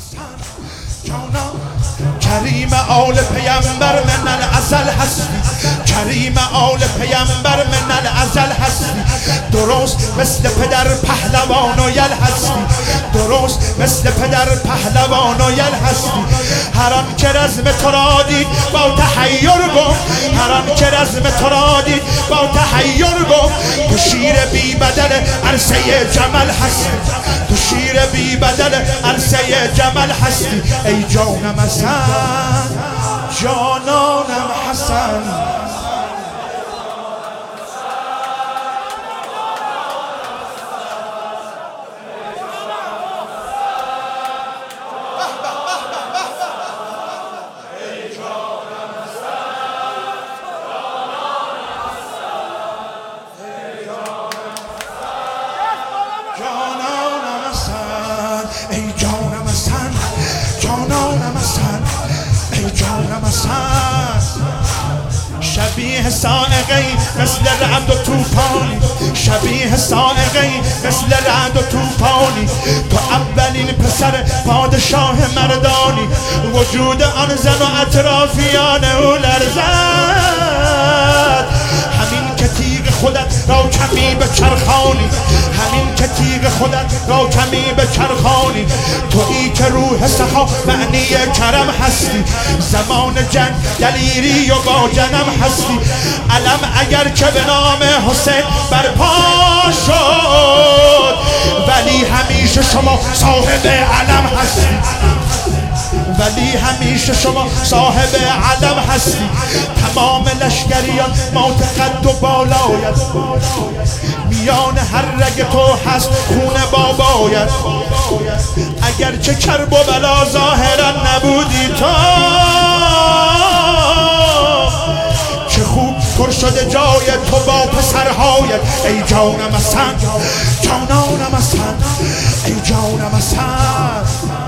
کریم آل پیامبر من الازل هستی، کریم آل پیامبر من الازل هستی، درست مثل پدر پهلوان و یل هستی، درست مثل پدر پهلوان و یل هستی. هر آن که رزم تو را دید با تحیر گفت، هر آن که رزم تو را دید با تحیر گفت تو شیر بی بدل عرصه جمل هستی، تو شیر بی بدل عرصه جمل هستی. ای جانم حسن، جانانم حسن، ای جانم حسن، جانانم حسن، ای جانم حسن. شبیه سائقی مثل رعد و توفانی، شبیه سائقی مثل رعد و توفانی. تو اولین پسر پادشاه مردانی، وجود آن زن و اطرافیان او لرزد. همین که تیغ خودت را کمی به چرخانی، همین که تیغ خودت را کمی به چرخانی. تویی که روح سخا معنی کرم هستی، زمان جنگ دلیری و با جنم هستی. علم اگر که به نام حسین برپا شد، ولی همیشه شما صاحب علم هستی، ولی همیشه شما صاحب علم هستی. تمام لشکریان موت قد و بالایت، میان هر رگ تو هست خون بابایت. اگرچه کرب و بلا ظاهرا نبودی تو، چه خوب پر شده جای تو با پسرهایت. ای جانم حسن، جانانم حسن، ای جانم حسن.